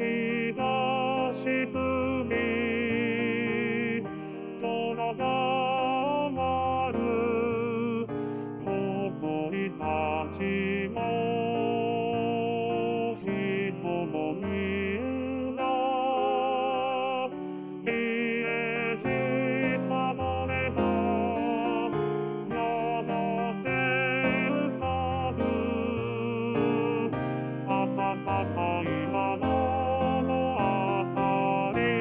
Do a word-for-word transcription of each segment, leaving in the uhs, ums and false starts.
日が沈み空が終わる小鳥たちも人もみんな家路たどればやがて浮かぶ暖かい窓のあたり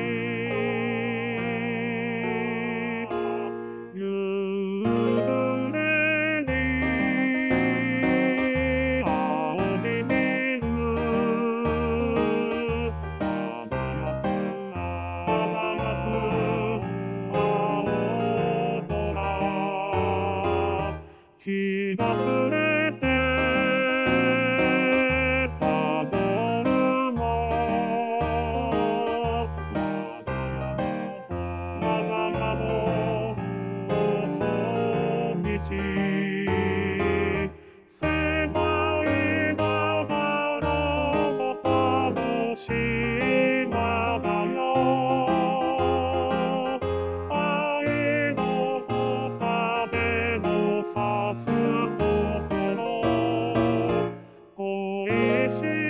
夕暮れに青に見る輝く輝く青空日が暮れてたどるも我が家の細道狭いながらも楽しいままよ愛の旗でもさすところ恋しい